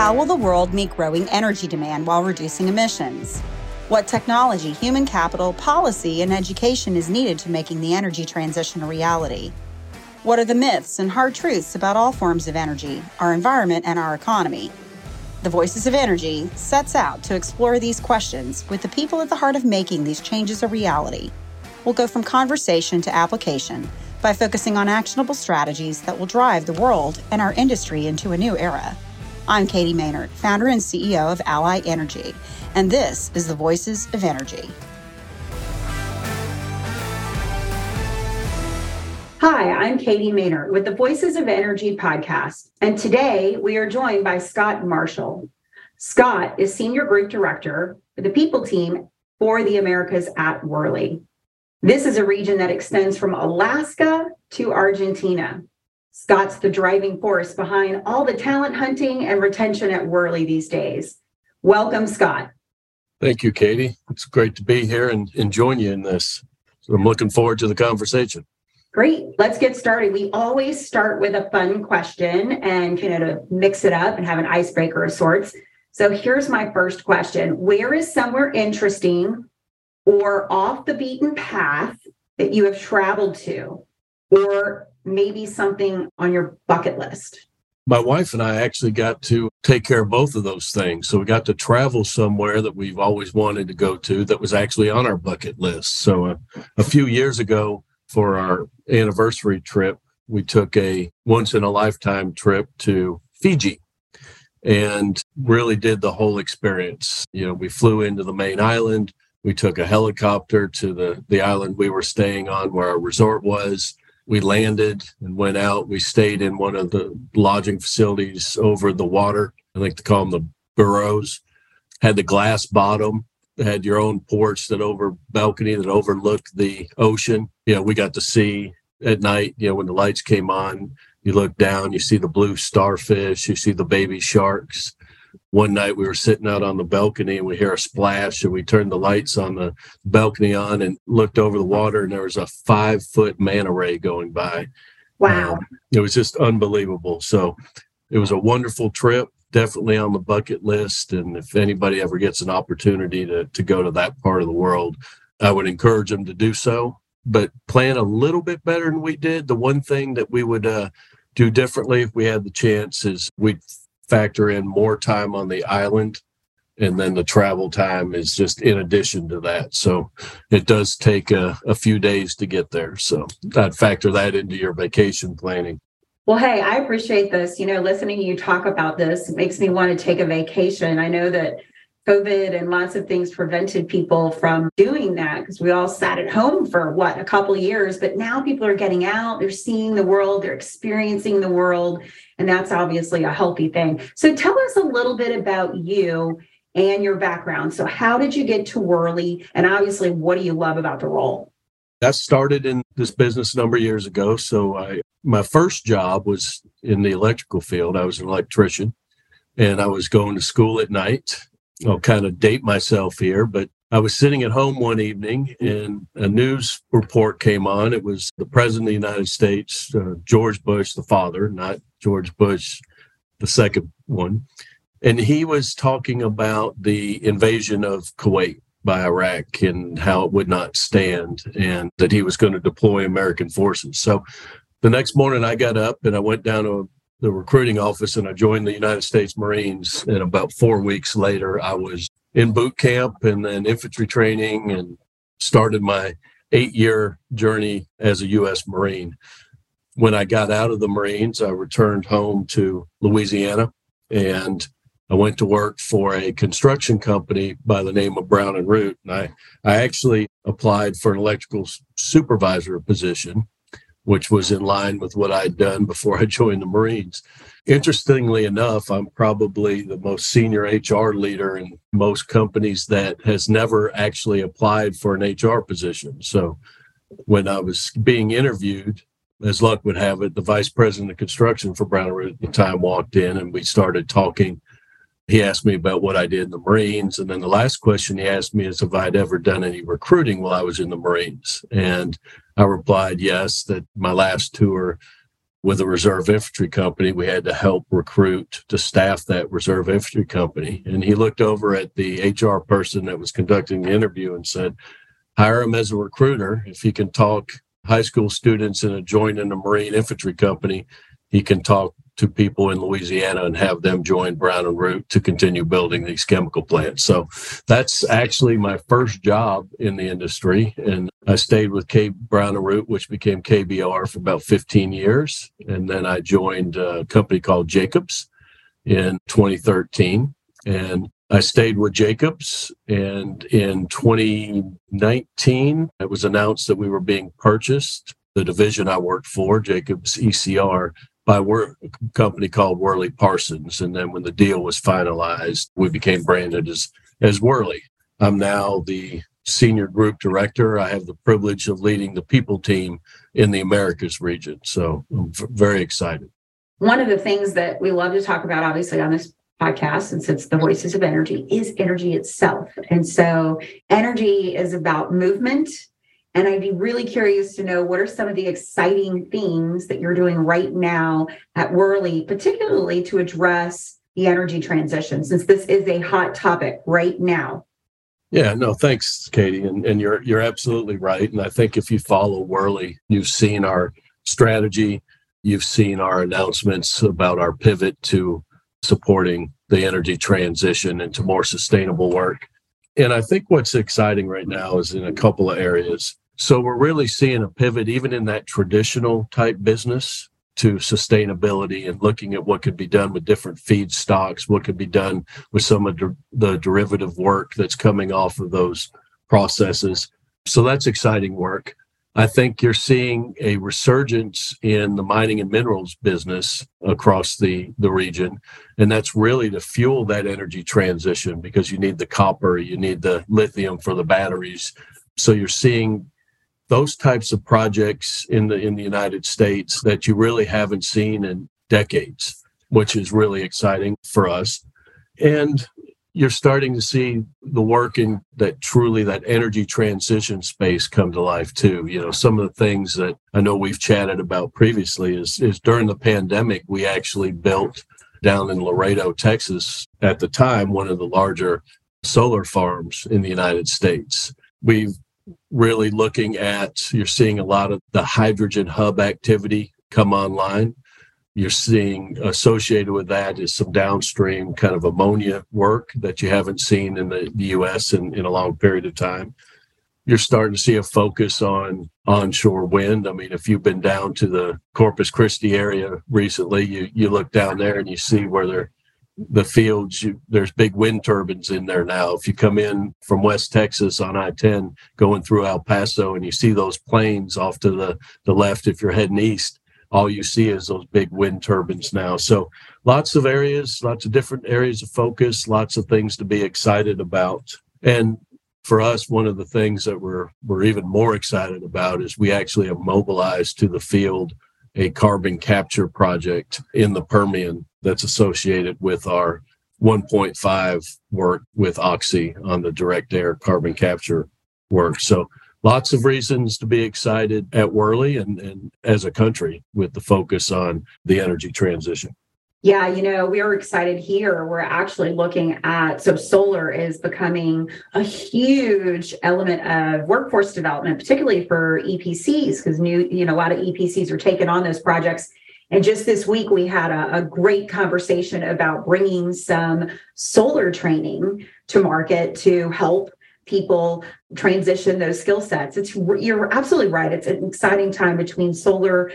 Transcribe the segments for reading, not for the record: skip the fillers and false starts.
How will the world meet growing energy demand while reducing emissions? What technology, human capital, policy, and education is needed to making the energy transition a reality? What are the myths and hard truths about all forms of energy, our environment, and our economy? The Voices of Energy sets out to explore these questions with the people at the heart of making these changes a reality. We'll go from conversation to application by focusing on actionable strategies that will drive the world and our industry into a new era. I'm Katie Maynard, founder and CEO of Ally Energy, and this is the Voices of Energy. Hi, I'm Katie Maynard with the Voices of Energy podcast, and today we are joined by Scott Marshall. Scott is Senior Group Director for the People Team for the Americas at Worley. This is a region that extends from Alaska to Argentina. Scott's the driving force behind all the talent hunting and retention at Worley these days. Welcome, Scott. Thank you, Katie. It's great to be here and join you in this. So I'm looking forward to the conversation. Great. Let's get started. We always start with a fun question and kind of mix it up and have an icebreaker of sorts. So here's my first question. Where is somewhere interesting or off the beaten path that you have traveled to, or maybe something on your bucket list? My wife and I actually got to take care of both of those things. So we got to travel somewhere that we've always wanted to go to that was actually on our bucket list. So a few years ago for our anniversary trip, we took a once-in-a-lifetime trip to Fiji and really did the whole experience. You know, we flew into the main island. We took a helicopter to the island we were staying on where our resort was. We landed and went out. We stayed in one of the lodging facilities over the water. I think they call them the burrows. Had the glass bottom. Had your own porch balcony that overlooked the ocean. You know, we got to see at night, you know, when the lights came on, you look down, you see the blue starfish, you see the baby sharks. One night we were sitting out on the balcony and we hear a splash and we turned the lights on the balcony on and looked over the water and there was a 5-foot manta ray going by. Wow. It was just unbelievable. So it was a wonderful trip, definitely on the bucket list. And if anybody ever gets an opportunity to go to that part of the world, I would encourage them to do so, but plan a little bit better than we did. The one thing that we would do differently if we had the chance is we'd factor in more time on the island, and then the travel time is just in addition to that. So it does take a few days to get there. So I'd factor that into your vacation planning. Well, hey, I appreciate this. You know, listening to you talk about this makes me want to take a vacation. I know that COVID and lots of things prevented people from doing that because we all sat at home for a couple of years, but now people are getting out, they're seeing the world, they're experiencing the world, and that's obviously a healthy thing. So tell us a little bit about you and your background. So how did you get to Worley? And obviously, what do you love about the role? I started in this business a number of years ago. So my first job was in the electrical field. I was an electrician and I was going to school at night. I'll kind of date myself here, but I was sitting at home one evening and a news report came on. It was the President of the United States, George Bush, the father, not George Bush, the second one. And he was talking about the invasion of Kuwait by Iraq and how it would not stand and that he was going to deploy American forces. So the next morning I got up and I went down to the recruiting office and I joined the United States Marines. And about 4 weeks later, I was in boot camp and then infantry training and started my 8-year journey as a U.S. Marine. When I got out of the Marines, I returned home to Louisiana and I went to work for a construction company by the name of Brown and Root. And I actually applied for an electrical supervisor position, which was in line with what I'd done before I joined the Marines. Interestingly enough, I'm probably the most senior HR leader in most companies that has never actually applied for an HR position. So when I was being interviewed, as luck would have it, the vice president of construction for Brown & Root at the time walked in and we started talking. He asked me about what I did in the Marines. And then the last question he asked me is if I'd ever done any recruiting while I was in the Marines. And I replied, yes, that my last tour with a reserve infantry company. We had to help recruit to staff that reserve infantry company. And he looked over at the HR person that was conducting the interview and said, hire him as a recruiter. If he can talk high school students into joining a Marine infantry company, he can talk to people in Louisiana and have them join Brown and Root to continue building these chemical plants. So that's actually my first job in the industry. And I stayed with Brown and Root, which became KBR, for about 15 years. And then I joined a company called Jacobs in 2013. And I stayed with Jacobs. And in 2019, it was announced that we were being purchased. The division I worked for, Jacobs ECR, by a company called Worley Parsons. And then when the deal was finalized, we became branded as Worley. I'm now the senior group director. I have the privilege of leading the people team in the Americas region. So I'm very excited. One of the things that we love to talk about, obviously, on this podcast, since it's the Voices of Energy, is energy itself. And so energy is about movement. And I'd be really curious to know, what are some of the exciting things that you're doing right now at Worley, particularly to address the energy transition, since this is a hot topic right now? Yeah, no, thanks, Katie. And you're absolutely right. And I think if you follow Worley, you've seen our strategy, you've seen our announcements about our pivot to supporting the energy transition into more sustainable work. And I think what's exciting right now is in a couple of areas. So we're really seeing a pivot, even in that traditional type business, to sustainability and looking at what could be done with different feedstocks, what could be done with some of the derivative work that's coming off of those processes. So that's exciting work. I think you're seeing a resurgence in the mining and minerals business across the region. And that's really to fuel that energy transition, because you need the copper, you need the lithium for the batteries. So you're seeing those types of projects in the United States that you really haven't seen in decades, which is really exciting for us. And you're starting to see the work in that energy transition space come to life too. You know, some of the things that I know we've chatted about previously is during the pandemic, we actually built down in Laredo, Texas, at the time, one of the larger solar farms in the United States. We've really you're seeing a lot of the hydrogen hub activity come online. You're seeing associated with that is some downstream kind of ammonia work that you haven't seen in the U.S. in a long period of time. You're starting to see a focus on onshore wind. I mean, if you've been down to the Corpus Christi area recently, you look down there and you see where the fields, there's big wind turbines in there now. If you come in from West Texas on I-10 going through El Paso and you see those plains off to the left, if you're heading east, all you see is those big wind turbines now. So lots of different areas of focus, lots of things to be excited about. And for us, one of the things that we're even more excited about is we actually have mobilized to the field a carbon capture project in the Permian that's associated with our 1.5 work with Oxy on the direct air carbon capture work. So lots of reasons to be excited at Worley and as a country with the focus on the energy transition. Yeah, we are excited here. We're actually looking at, so solar is becoming a huge element of workforce development, particularly for EPCs, because a lot of EPCs are taking on those projects. And just this week, we had a great conversation about bringing some solar training to market to help people transition those skill sets. You're absolutely right. It's an exciting time between solar,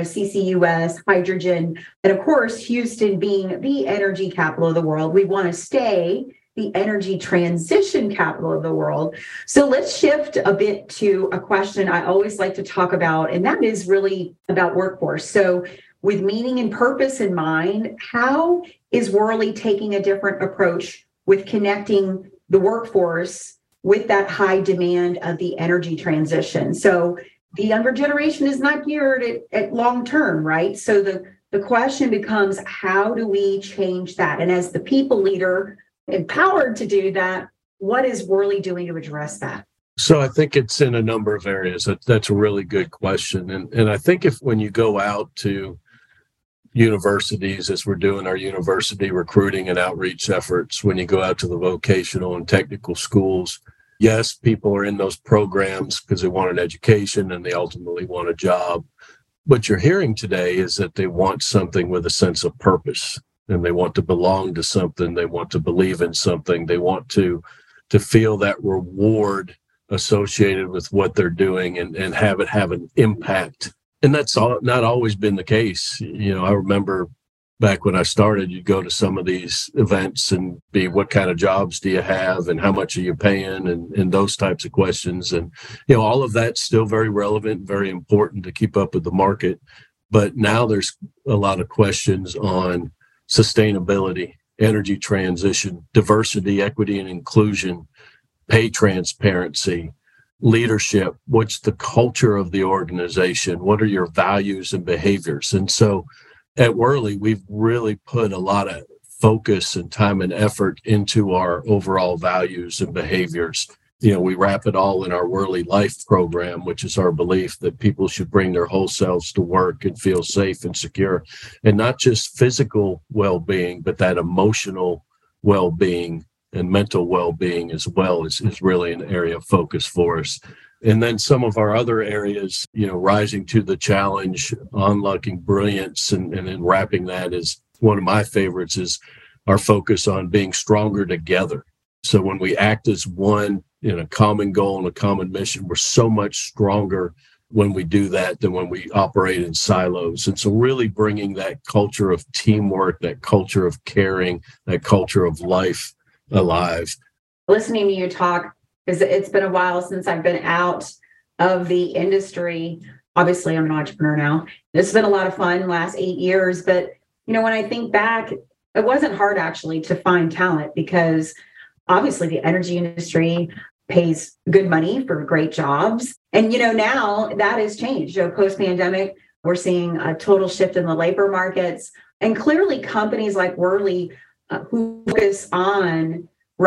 CCUS, hydrogen, and of course, Houston being the energy capital of the world. We want to stay the energy transition capital of the world. So let's shift a bit to a question I always like to talk about, and that is really about workforce. So with meaning and purpose in mind, how is Worley taking a different approach with connecting the workforce with that high demand of the energy transition? So the younger generation is not geared at long term, right? So the question becomes, how do we change that? And as the people leader empowered to do that, what is Worley doing to address that? So I think it's in a number of areas. That's a really good question. And I think when you go out to universities as we're doing our university recruiting and outreach efforts. When you go out to the vocational and technical schools, yes, people are in those programs because they want an education and they ultimately want a job. What you're hearing today is that they want something with a sense of purpose, and they want to belong to something. They want to believe in something. They want to feel that reward associated with what they're doing and have it have an impact. And that's not always been the case. I remember back when I started, you'd go to some of these events and be, what kind of jobs do you have and how much are you paying and those types of questions. And, all of that's still very relevant, very important to keep up with the market. But now there's a lot of questions on sustainability, energy transition, diversity, equity, and inclusion, pay transparency, leadership. What's the culture of the organization? What are your values and behaviors? And so at Worley, we've really put a lot of focus and time and effort into our overall values and behaviors. We wrap it all in our Worley Life program, which is our belief that people should bring their whole selves to work and feel safe and secure, and not just physical well-being, but that emotional well-being and mental well-being as well is really an area of focus for us. And then some of our other areas, rising to the challenge, unlocking brilliance, and then wrapping that is one of my favorites is our focus on being stronger together. So when we act as one in a common goal and a common mission, we're so much stronger when we do that than when we operate in silos. And so really bringing that culture of teamwork, that culture of caring, that culture of life alive. Listening to you talk, because it's been a while since I've been out of the industry. Obviously, I'm an entrepreneur now. This has been a lot of fun last 8 years. But, when I think back, it wasn't hard actually to find talent because obviously the energy industry pays good money for great jobs. And, now that has changed. Post-pandemic, we're seeing a total shift in the labor markets. And clearly companies like Worley who focus on,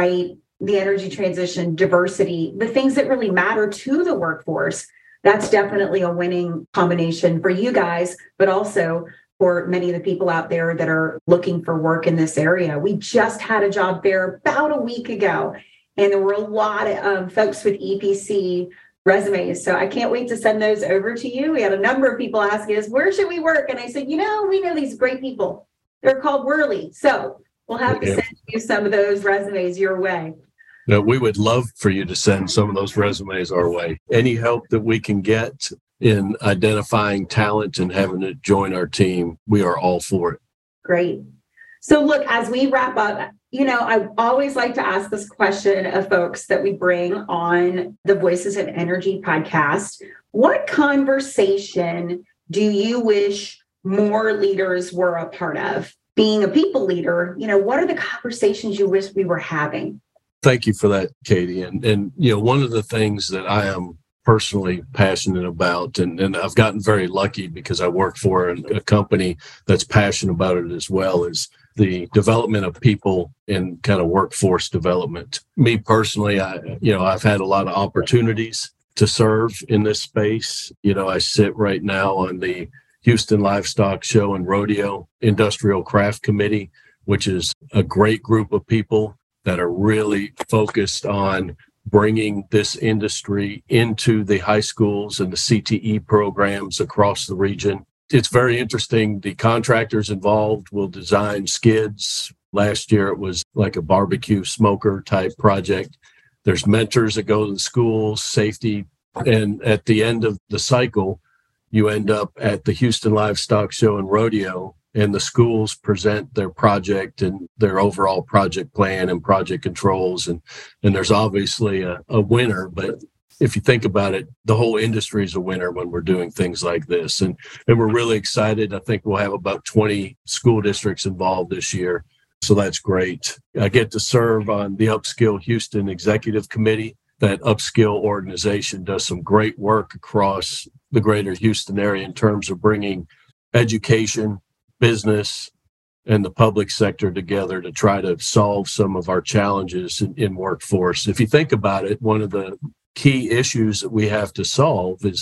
the energy transition, diversity, the things that really matter to the workforce. That's definitely a winning combination for you guys, but also for many of the people out there that are looking for work in this area. We just had a job fair about a week ago, and there were a lot of folks with EPC resumes. So I can't wait to send those over to you. We had a number of people asking us, where should we work? And I said, we know these great people. They're called Worley. So we'll have to send you some of those resumes your way. No, we would love for you to send some of those resumes our way. Any help that we can get in identifying talent and having it join our team, we are all for it. Great. So look, as we wrap up, I always like to ask this question of folks that we bring on the Voices of Energy podcast. What conversation do you wish more leaders were a part of? Being a people leader, what are the conversations you wish we were having? Thank you for that, Katie. And one of the things that I am personally passionate about, and I've gotten very lucky because I work for a company that's passionate about it as well, is the development of people and kind of workforce development. Me personally, I've had a lot of opportunities to serve in this space. I sit right now on the Houston Livestock Show and Rodeo Industrial Craft Committee, which is a great group of people that are really focused on bringing this industry into the high schools and the CTE programs across the region. It's very interesting. The contractors involved will design skids. Last year, it was like a barbecue smoker type project. There's mentors that go to the schools, safety. And at the end of the cycle, you end up at the Houston Livestock Show and Rodeo, and the schools present their project and their overall project plan and project controls. And there's obviously a winner, but if you think about it, the whole industry is a winner when we're doing things like this. And we're really excited. I think we'll have about 20 school districts involved this year. So that's great. I get to serve on the Upskill Houston Executive Committee. That Upskill organization does some great work across the greater Houston area in terms of bringing education, business, and the public sector together to try to solve some of our challenges in workforce. If you think about it, one of the key issues that we have to solve is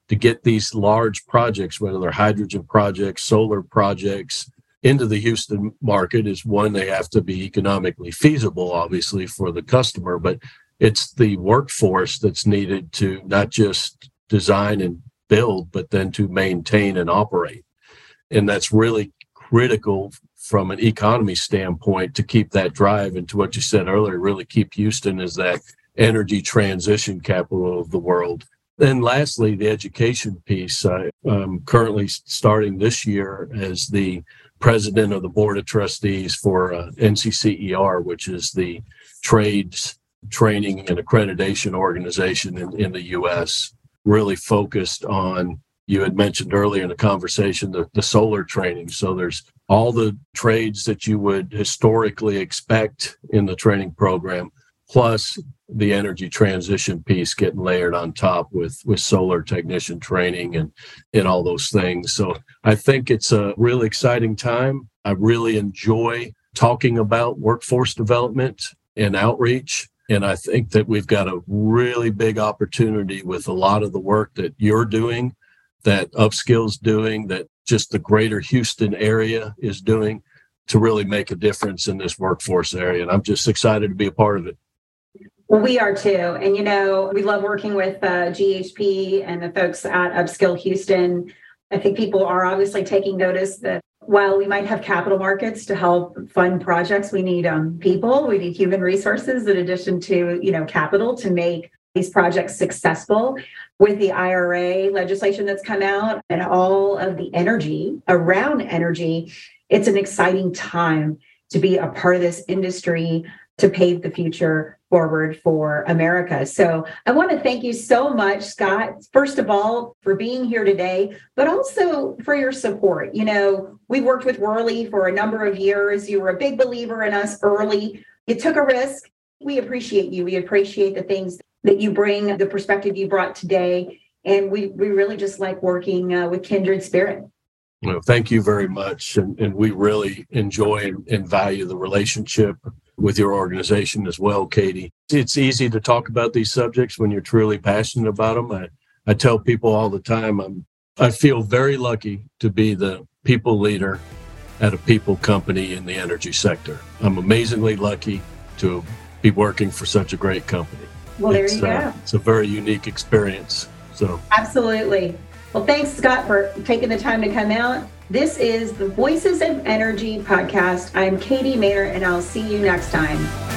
to get these large projects, whether they're hydrogen projects, solar projects, into the Houston market is one, they have to be economically feasible, obviously, for the customer, but it's the workforce that's needed to not just design and build, but then to maintain and operate. And that's really critical from an economy standpoint to keep that drive. And to what you said earlier, really keep Houston as that energy transition capital of the world. Then lastly, the education piece. I'm currently starting this year as the president of the board of trustees for NCCER, which is the trades training and accreditation organization in the U.S., really focused on, you had mentioned earlier in the conversation, the solar training. So there's all the trades that you would historically expect in the training program, plus the energy transition piece getting layered on top with solar technician training and all those things. So I think it's a really exciting time. I really enjoy talking about workforce development and outreach. And I think that we've got a really big opportunity with a lot of the work that you're doing, that Upskill's doing, that just the greater Houston area is doing to really make a difference in this workforce area. And I'm just excited to be a part of it. Well, we are too. And, we love working with GHP and the folks at Upskill Houston. I think people are obviously taking notice that while we might have capital markets to help fund projects, we need people, we need human resources in addition to, capital to make these projects successful. With the IRA legislation that's come out and all of the energy around energy, it's an exciting time to be a part of this industry to pave the future forward for America. So I want to thank you so much, Scott, first of all, for being here today, but also for your support. We worked with Worley for a number of years. You were a big believer in us early. You took a risk. We appreciate you. We appreciate the things that you bring, the perspective you brought today. And we really just like working with kindred spirit. Well, thank you very much. And we really enjoy and value the relationship with your organization as well, Katie. It's easy to talk about these subjects when you're truly passionate about them. I tell people all the time, I feel very lucky to be the people leader at a people company in the energy sector. I'm amazingly lucky to be working for such a great company. Well, there you go. It's a very unique experience. So absolutely. Well, thanks, Scott, for taking the time to come out. This is the Voices of Energy podcast. I'm Katie Maynard, and I'll see you next time.